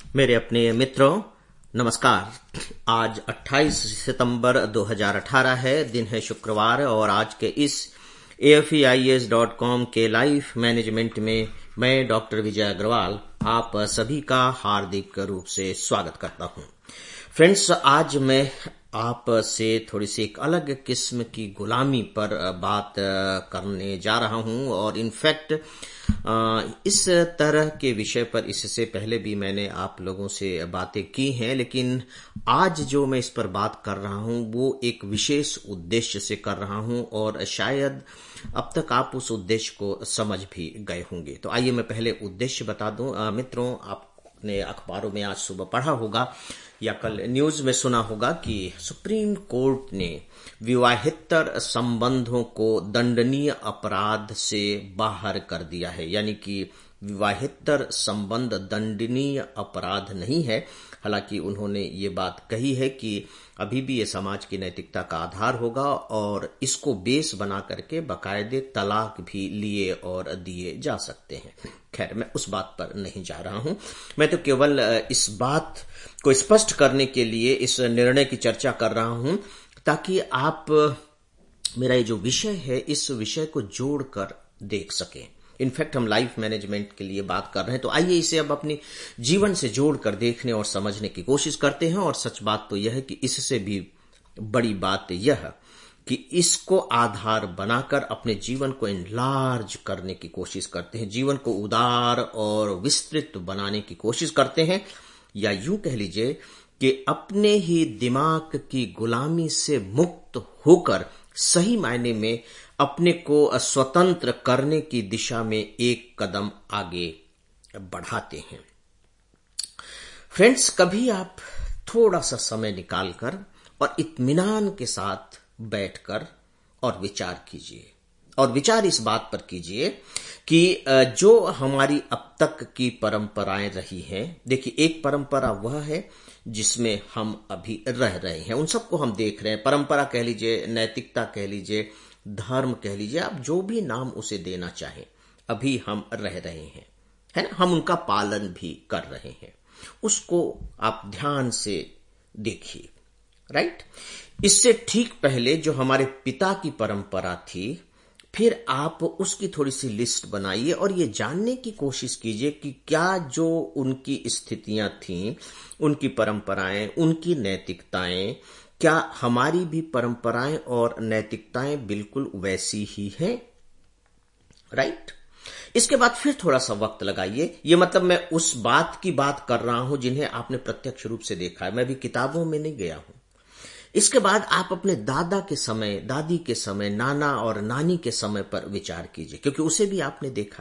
मेरे अपने मित्रों, नमस्कार। आज 28 सितंबर 2018 है, दिन है शुक्रवार और आज के इस AFEIAS.com के लाइफ मैनेजमेंट में मैं डॉक्टर विजय अग्रवाल आप सभी का हार्दिक रूप से स्वागत करता हूं। फ्रेंड्स, आज मैं आप से थोड़ी सी एक अलग किस्म की गुलामी पर बात करने जा रहा हूं और इनफैक्ट इस तरह के विषय पर इससे पहले भी मैंने आप लोगों से बातें की हैं, लेकिन आज जो मैं इस पर बात कर रहा हूं वो एक विशेष उद्देश्य से कर रहा हूं और शायद अब तक आप उस उद्देश्य को समझ भी गए होंगे। तो आइए मैं पहले उद्देश्य बता दूं। मित्रों, आपने अखबारों में आज सुबह पढ़ा होगा या कल न्यूज में सुना होगा कि सुप्रीम कोर्ट ने विवाहेतर संबंधों को दंडनीय अपराध से बाहर कर दिया है। यानी कि विवाहेतर संबंध दंडनीय अपराध नहीं है। हालांकि उन्होंने ये बात कही है कि अभी भी ये समाज की नैतिकता का आधार होगा और इसको बेस बना करके बाकायदे तलाक भी लिए और दिए जा सकते हैं। खैर, मैं उस बात पर नहीं जा रहा हूं। मैं तो केवल इस बात को स्पष्ट करने के लिए इस निर्णय की चर्चा कर रहा हूं ताकि आप मेरा ये जो विषय है इस विषय को जोड़कर देख सकें। इनफैक्ट हम लाइफ मैनेजमेंट के लिए बात कर रहे हैं, तो आइए इसे अब अपने जीवन से जोड़कर देखने और समझने की कोशिश करते हैं। और सच बात तो यह है कि इससे भी बड़ी बात यह कि इसको आधार बनाकर अपने जीवन को एनलार्ज करने की कोशिश करते हैं, जीवन को उदार और विस्तृत बनाने की कोशिश करते हैं, या यूं कह लीजिए कि अपने ही दिमाग की गुलामी से मुक्त होकर सही मायने में अपने को स्वतंत्र करने की दिशा में एक कदम आगे बढ़ाते हैं। फ्रेंड्स, कभी आप थोड़ा सा समय निकालकर और इत्मीनान के साथ बैठकर और विचार कीजिए, और विचार इस बात पर कीजिए कि जो हमारी अब तक की परंपराएं रही हैं, देखिए एक परंपरा वह है जिसमें हम अभी रह रहे हैं, उन सबको हम देख रहे हैं। परंपरा कह लीजिए, नैतिकता कह लीजिए, धर्म कह लीजिए, आप जो भी नाम उसे देना चाहें, अभी हम रह रहे हैं, है ना। हम उनका पालन भी कर रहे हैं, उसको आप ध्यान से देखिए, राइट। इससे ठीक पहले जो हमारे पिता की परंपरा थी, फिर आप उसकी थोड़ी सी लिस्ट बनाइए और ये जानने की कोशिश कीजिए कि क्या जो उनकी स्थितियां थीं, उनकी परंपराएं, उनकी नैतिकताएं, क्या हमारी भी परंपराएं और नैतिकताएं बिल्कुल वैसी ही हैं, राइट। इसके बाद फिर थोड़ा सा वक्त लगाइए। ये मतलब मैं उस बात की बात कर रहा हूं जिन्हें आपने प्रत्यक्ष रूप से देखा है, मैं भी किताबों में नहीं गया हूं। इसके बाद आप अपने दादा के समय, दादी के समय, नाना और नानी के समय पर विचार कीजिए, क्योंकि उसे भी आपने देखा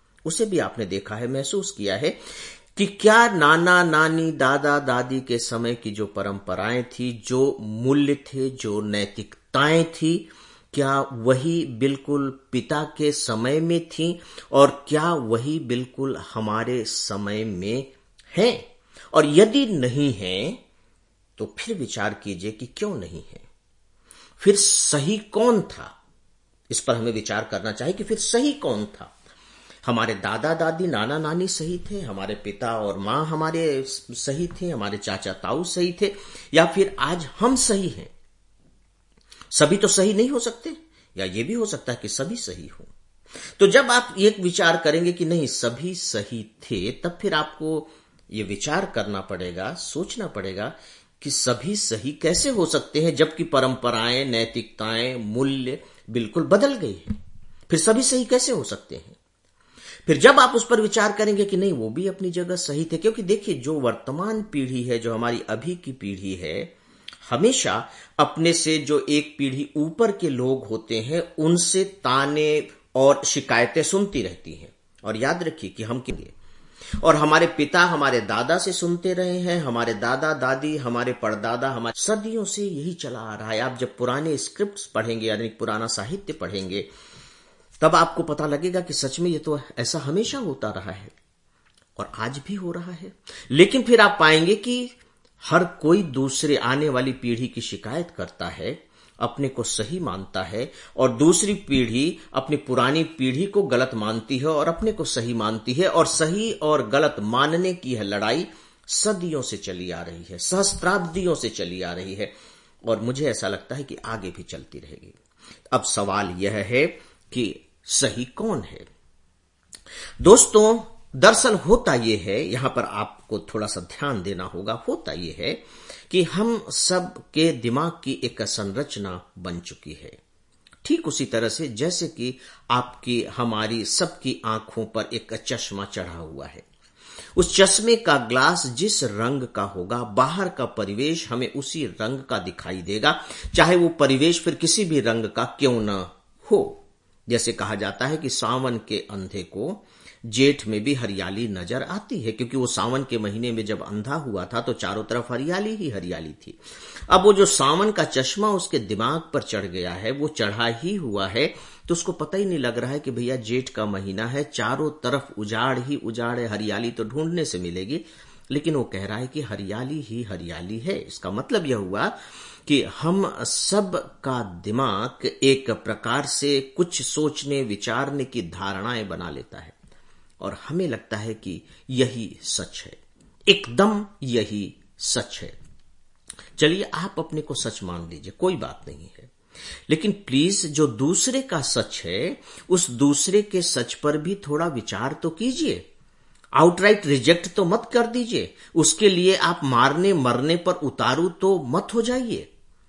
है, महसूस किया है कि क्या नाना नानी, दादा दादी के समय की जो परंपराएं थी, जो मूल्य थे, जो नैतिकताएं थी, क्या वही बिल्कुल पिता के समय में थी और क्या वही बिल्कुल हमारे समय में हैं? और यदि नहीं है तो फिर विचार कीजिए कि क्यों नहीं है। फिर सही कौन था, इस पर हमें विचार करना चाहिए कि फिर सही कौन था। हमारे दादा दादी, नाना नानी सही थे, हमारे पिता और मां हमारे सही थे, हमारे चाचा ताऊ सही थे, या फिर आज हम सही हैं। सभी तो सही नहीं हो सकते, या ये भी हो सकता है कि सभी सही हो। तो जब आप एक विचार करेंगे कि नहीं सभी सही थे, तब फिर आपको ये विचार करना पड़ेगा, सोचना पड़ेगा कि सभी सही कैसे हो सकते हैं जबकि परंपराएं, नैतिकताएं, मूल्य बिल्कुल बदल गई हैं। फिर सभी सही कैसे हो सकते हैं? फिर जब आप उस पर विचार करेंगे कि नहीं वो भी अपनी जगह सही थे, क्योंकि देखिए जो वर्तमान पीढ़ी है, जो हमारी अभी की पीढ़ी है, हमेशा अपने से जो एक पीढ़ी ऊपर के लोग होते हैं उनसे ताने और शिकायतें सुनती रहती हैं। और याद रखिए कि हम किए और हमारे पिता हमारे दादा से सुनते रहे हैं, हमारे दादा दादी, हमारे परदादा, हमारे सदियों से यही चला आ रहा है। आप जब पुराने स्क्रिप्ट्स पढ़ेंगे, यानी पुराना साहित्य पढ़ेंगे, तब आपको पता लगेगा कि सच में ये तो ऐसा हमेशा होता रहा है और आज भी हो रहा है। लेकिन फिर आप पाएंगे कि हर कोई दूसरे आने वाली पीढ़ी की शिकायत करता है, अपने को सही मानता है, और दूसरी पीढ़ी अपनी पुरानी पीढ़ी को गलत मानती है और अपने को सही मानती है। और सही और गलत मानने की यह लड़ाई सदियों से चली आ रही है, सहस्त्राब्दियों से चली आ रही है, और मुझे ऐसा लगता है कि आगे भी चलती रहेगी। अब सवाल यह है कि सही कौन है? दोस्तों, दरअसल होता यह है, यहां पर आपको थोड़ा सा ध्यान देना होगा, होता यह है कि हम सब के दिमाग की एक संरचना बन चुकी है, ठीक उसी तरह से जैसे कि आपकी हमारी सबकी आंखों पर एक चश्मा चढ़ा हुआ है। उस चश्मे का ग्लास जिस रंग का होगा, बाहर का परिवेश हमें उसी रंग का दिखाई देगा, चाहे वो परिवेश फिर किसी भी रंग का क्यों न हो। जैसे कहा जाता है कि सावन के अंधे को जेठ में भी हरियाली नजर आती है, क्योंकि वो सावन के महीने में जब अंधा हुआ था तो चारों तरफ हरियाली ही हरियाली थी। अब वो जो सावन का चश्मा उसके दिमाग पर चढ़ गया है, वो चढ़ा ही हुआ है, तो उसको पता ही नहीं लग रहा है कि भैया जेठ का महीना है, चारों तरफ उजाड़ ही उजाड़ है, हरियाली तो ढूंढने से मिलेगी, लेकिन वो कह रहा है कि हरियाली ही हरियाली है। इसका मतलब यह हुआ कि हम सब का दिमाग एक प्रकार से कुछ सोचने विचारने की धारणाएं बना लेता है, और हमें लगता है कि यही सच है, एकदम यही सच है। चलिए, आप अपने को सच मान लीजिए, कोई बात नहीं है, लेकिन प्लीज जो दूसरे का सच है, उस दूसरे के सच पर भी थोड़ा विचार तो कीजिए। आउटराइट रिजेक्ट तो मत कर दीजिए, उसके लिए आप मारने मरने पर उतारू तो मत हो जाइए।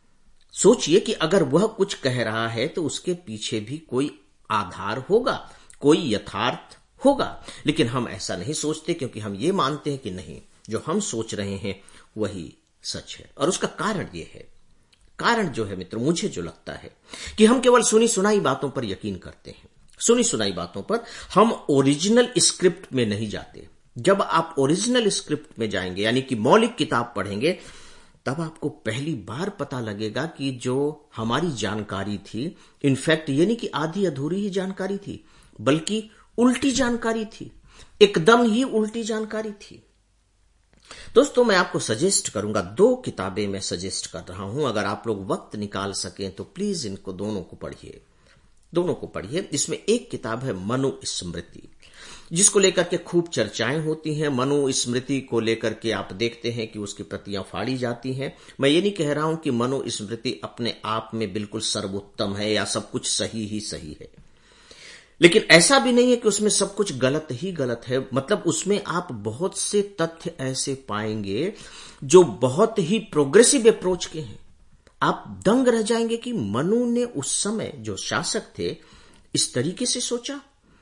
सोचिए कि अगर वह कुछ कह रहा है तो उसके पीछे भी कोई आधार होगा, कोई यथार्थ होगा, लेकिन हम ऐसा नहीं सोचते, क्योंकि हम ये मानते हैं कि नहीं, जो हम सोच रहे हैं वही सच है। और उसका कारण ये है, कारण जो है मित्रों, मुझे जो लगता है कि हम केवल सुनी सुनाई बातों पर यकीन करते हैं। सुनी सुनाई बातों पर हम ओरिजिनल स्क्रिप्ट में नहीं जाते। जब आप ओरिजिनल स्क्रिप्ट में जाएंगे, यानी कि मौलिक किताब पढ़ेंगे, तब आपको पहली बार पता लगेगा कि जो हमारी जानकारी थी, इनफैक्ट ये नहीं कि आधी अधूरी ही जानकारी थी, बल्कि उल्टी जानकारी थी, एकदम ही उल्टी जानकारी थी। दोस्तों, मैं आपको सजेस्ट करूंगा, 2 किताबें मैं सजेस्ट कर रहा हूं, अगर आप लोग वक्त निकाल सकें तो प्लीज इनको दोनों को पढ़िए, दोनों को पढ़िए। इसमें एक किताब है मनुस्मृति, जिसको लेकर के खूब चर्चाएं होती हैं। मनुस्मृति को लेकर के आप देखते हैं कि उसकी प्रतियां फाड़ी जाती हैं। मैं ये नहीं कह रहा हूं कि मनुस्मृति अपने आप में बिल्कुल सर्वोत्तम है या सब कुछ सही ही सही है, लेकिन ऐसा भी नहीं है कि उसमें सब कुछ गलत ही गलत है। मतलब उसमें आप बहुत से तथ्य ऐसे पाएंगे जो बहुत ही प्रोग्रेसिव अप्रोच के हैं। आप दंग रह जाएंगे कि मनु ने उस समय जो शासक थे इस तरीके से सोचा।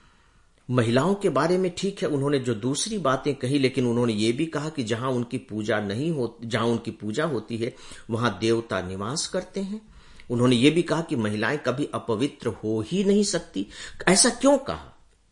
महिलाओं के बारे में ठीक है, उन्होंने जो दूसरी बातें कही, लेकिन उन्होंने ये भी कहा कि जहां उनकी पूजा नहीं होती, जहां उनकी पूजा होती है वहां देवता निवास करते हैं। उन्होंने ये भी कहा कि महिलाएं कभी अपवित्र हो ही नहीं सकती। ऐसा क्यों कहा,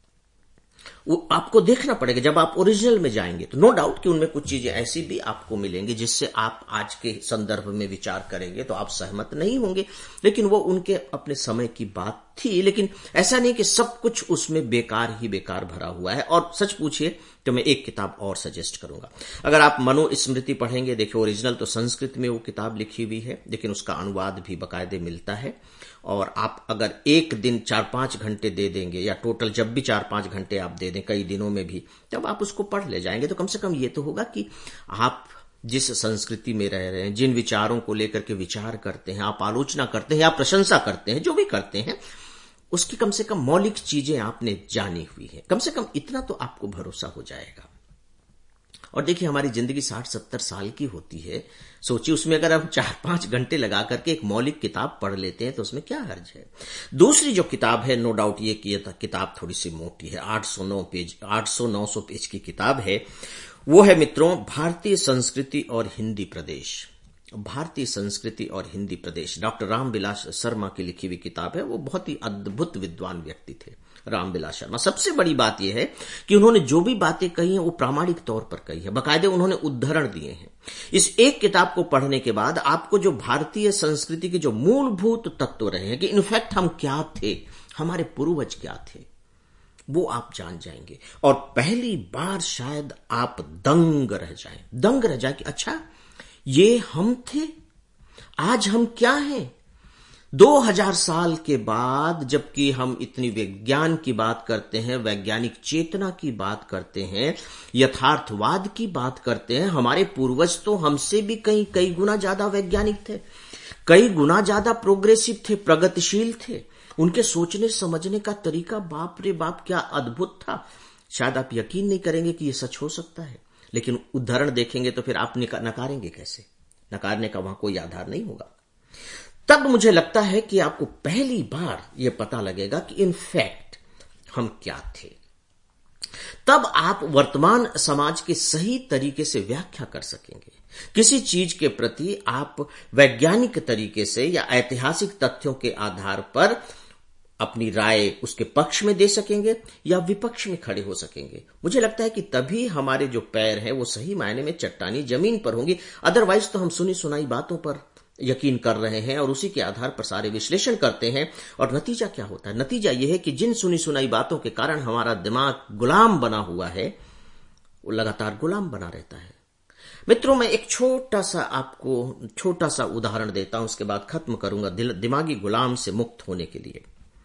वो आपको देखना पड़ेगा। जब आप ओरिजिनल में जाएंगे तो नो डाउट कि उनमें कुछ चीजें ऐसी भी आपको मिलेंगी जिससे आप आज के संदर्भ में विचार करेंगे तो आप सहमत नहीं होंगे, लेकिन वो उनके अपने समय की बात थी। लेकिन ऐसा नहीं कि सब कुछ उसमें बेकार ही बेकार भरा हुआ है। और सच पूछिए तो मैं एक किताब और सजेस्ट करूंगा। अगर आप मनुस्मृति पढ़ेंगे, देखिए ओरिजिनल तो संस्कृत में वो किताब लिखी हुई है, लेकिन उसका अनुवाद भी बाकायदे मिलता है। और आप अगर एक दिन 4-5 घंटे दे देंगे, या टोटल जब भी 4-5 घंटे आप दे दें, कई दिनों में भी, जब आप उसको पढ़ ले जाएंगे तो कम से कम ये तो होगा कि आप जिस संस्कृति में रह रहे हैं, जिन विचारों को लेकर के विचार करते हैं, आप आलोचना करते हैं या प्रशंसा करते हैं, जो भी करते हैं, उसकी कम से कम मौलिक चीजें आपने जानी हुई है। कम से कम इतना तो आपको भरोसा हो जाएगा। और देखिए, हमारी जिंदगी 60-70 साल की होती है। सोचिए, उसमें अगर हम 4-5 घंटे लगा करके एक मौलिक किताब पढ़ लेते हैं तो उसमें क्या हर्ज है। दूसरी जो किताब है, नो डाउट ये कि किताब थोड़ी सी मोटी है, 800-900 पेज की किताब है। वो है मित्रों, भारतीय संस्कृति और हिंदी प्रदेश। भारतीय संस्कृति और हिंदी प्रदेश, डॉक्टर रामविलास शर्मा की लिखी हुई किताब है। वो बहुत ही अद्भुत विद्वान व्यक्ति थे, रामविलास शर्मा। सबसे बड़ी बात यह है कि उन्होंने जो भी बातें कही हैं वो प्रामाणिक तौर पर कही है, बाकायदे उन्होंने उद्धरण दिए हैं। इस एक किताब को पढ़ने के बाद आपको जो भारतीय संस्कृति के जो मूलभूत तत्व रहे हैं कि इनफैक्ट हम क्या थे, हमारे पूर्वज क्या थे, वो आप जान जाएंगे। और पहली बार शायद आप दंग रह जाए कि अच्छा, ये हम थे, आज हम क्या हैं। 2000 साल के बाद जबकि हम इतनी विज्ञान की बात करते हैं, वैज्ञानिक चेतना की बात करते हैं, यथार्थवाद की बात करते हैं, हमारे पूर्वज तो हमसे भी कई गुना ज्यादा वैज्ञानिक थे, कई गुना ज्यादा प्रोग्रेसिव थे, प्रगतिशील थे। उनके सोचने समझने का तरीका बाप रे बाप क्या अद्भुत था। शायद आप यकीन नहीं करेंगे कि यह सच हो सकता है, लेकिन उदाहरण देखेंगे तो फिर आप नकारेंगे कैसे? नकारने का वहां कोई आधार नहीं होगा। तब मुझे लगता है कि आपको पहली बार यह पता लगेगा कि इनफैक्ट हम क्या थे। तब आप वर्तमान समाज के सही तरीके से व्याख्या कर सकेंगे। किसी चीज के प्रति आप वैज्ञानिक तरीके से या ऐतिहासिक तथ्यों के आधार पर अपनी राय उसके पक्ष में दे सकेंगे या विपक्ष में खड़े हो सकेंगे। मुझे लगता है कि तभी हमारे जो पैर हैं वो सही मायने में चट्टानी जमीन पर होंगी। अदरवाइज तो हम सुनी सुनाई बातों पर यकीन कर रहे हैं और उसी के आधार पर सारे विश्लेषण करते हैं। और नतीजा क्या होता है? नतीजा यह है कि जिन सुनी सुनाई बातों के कारण हमारा दिमाग गुलाम बना हुआ है, वो लगातार गुलाम बना रहता है। मित्रों, मैं एक छोटा सा उदाहरण देता हूं, उसके बाद खत्म करूंगा। दिमागी गुलाम से मुक्त होने के लिए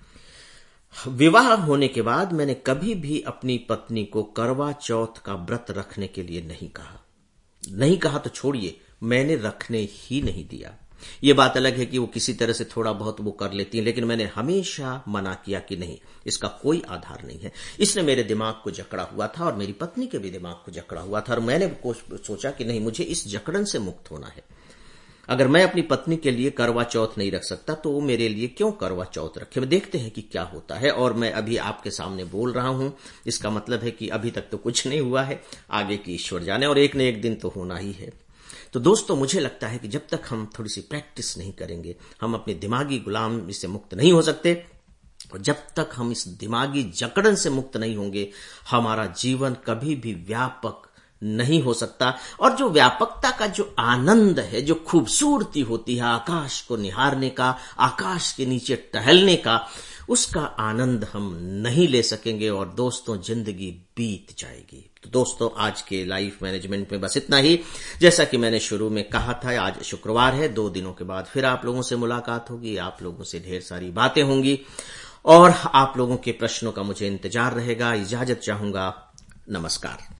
विवाह होने के बाद मैंने कभी भी अपनी पत्नी को करवा चौथ का व्रत रखने के लिए नहीं कहा तो छोड़िए, मैंने रखने ही नहीं दिया। यह बात अलग है कि वो किसी तरह से थोड़ा बहुत वो कर लेती हैं, लेकिन मैंने हमेशा मना किया कि नहीं, इसका कोई आधार नहीं है। इसने मेरे दिमाग को जकड़ा हुआ था और मेरी पत्नी के भी दिमाग को जकड़ा हुआ था, और मैंने सोचा कि नहीं, मुझे इस जकड़न से मुक्त होना है। अगर मैं अपनी पत्नी के लिए करवा चौथ नहीं रख सकता तो वो मेरे लिए क्यों करवा चौथ रखे? देखते हैं कि क्या होता है। और मैं अभी आपके सामने बोल रहा हूं, इसका मतलब है कि अभी तक तो कुछ नहीं हुआ है, आगे की ईश्वर जाने, और एक न एक दिन तो होना ही है। तो दोस्तों, मुझे लगता है कि जब तक हम थोड़ी सी प्रैक्टिस नहीं करेंगे, हम अपने दिमागी गुलामी से मुक्त नहीं हो सकते। और जब तक हम इस दिमागी जकड़न से मुक्त नहीं होंगे, हमारा जीवन कभी भी व्यापक नहीं हो सकता। और जो व्यापकता का जो आनंद है, जो खूबसूरती होती है आकाश को निहारने का, आकाश के नीचे टहलने का, उसका आनंद हम नहीं ले सकेंगे और दोस्तों, जिंदगी बीत जाएगी। तो दोस्तों, आज के लाइफ मैनेजमेंट में बस इतना ही। जैसा कि मैंने शुरू में कहा था, आज शुक्रवार है, 2 दिनों के बाद फिर आप लोगों से मुलाकात होगी, आप लोगों से ढेर सारी बातें होंगी और आप लोगों के प्रश्नों का मुझे इंतजार रहेगा। इजाजत चाहूंगा। नमस्कार।